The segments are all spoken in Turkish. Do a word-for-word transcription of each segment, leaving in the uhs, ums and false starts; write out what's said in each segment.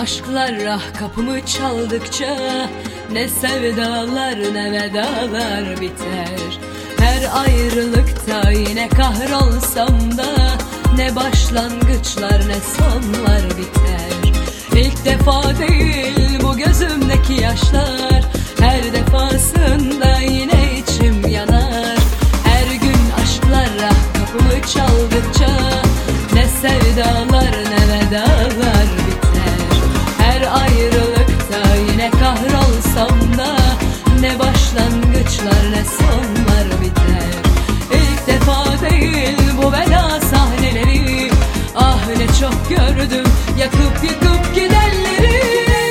aşklar ah kapımı çaldıkça ne sevdalar ne vedalar biter. Her ayrılıkta yine kahrolsam da ne başlangıçlar ne sonlar biter. İlk defa değil bu gözümdeki yaşlar, her defasında yine içim yanar. Her gün aşklar ah kapımı çaldıkça ne sevdalar ne vedalar biter. Her ayrılıkta yine kahrolsam da ne başlangıçlar ne sonlar biter. İlk defa değil bu veda sahneleri, ah ne çok gördüm yakıp yıkıp gidenleri.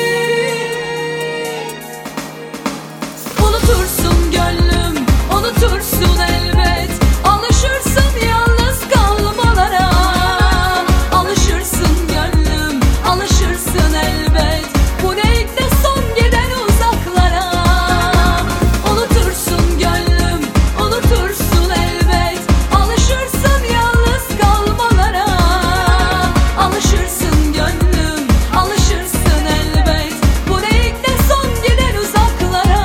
Unutursun gönlüm, unutursun elbet, alışırsın yalnız kalmalara. Alışırsın gönlüm, alışırsın elbet, bu ne ilk de son giden uzaklara. Unutursun gönlüm, unutursun elbet, alışırsın yalnız kalmalara. Alışırsın gönlüm, alışırsın elbet, bu ne ilk de son giden uzaklara.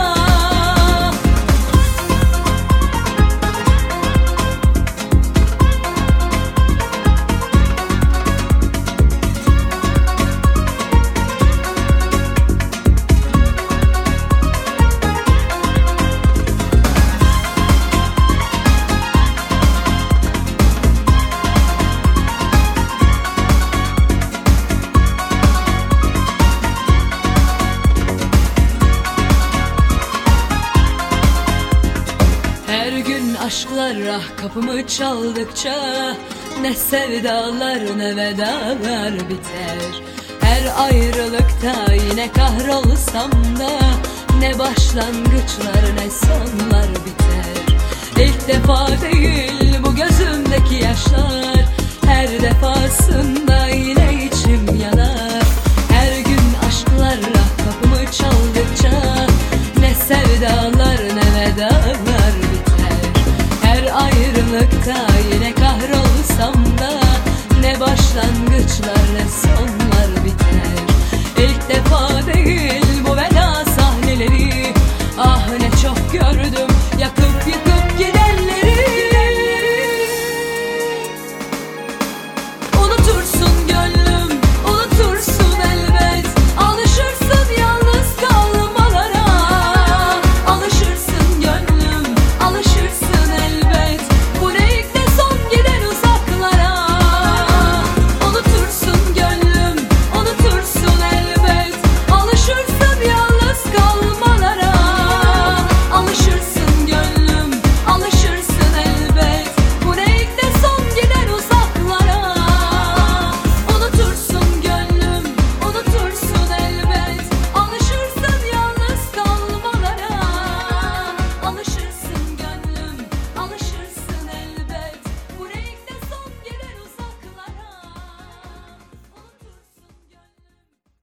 Her gün aşklar ah kapımı çaldıkça ne sevdalar ne vedalar biter. Her ayrılıkta yine kahrolsam da ne başlangıçlar ne sonlar biter. İlk defa değil bu gözümdeki yaşlar, her defasında